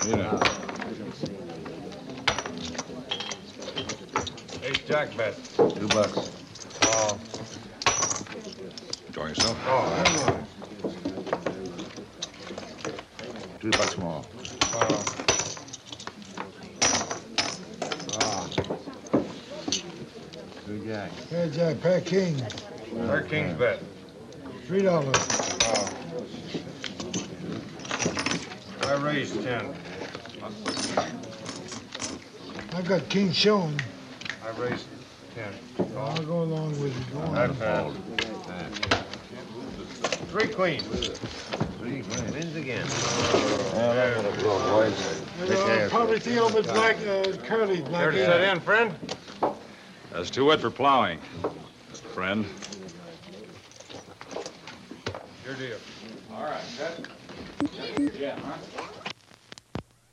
You know. Ace Jack bet. $2. Oh. Enjoy yourself. Oh. $2 more. Oh. Two Jack. Hey, Jack, pair king. Pair kings bet. $3. Oh. I raised 10. I've got king showing. I raised 10. I'll go along with it. Go on. I'd fold. 3 queens. Wins again. I'll probably feel with black, curly black Care to hair. set in, friend? That's too wet for plowing, friend. Your deal. All right, Ted. Yeah, huh?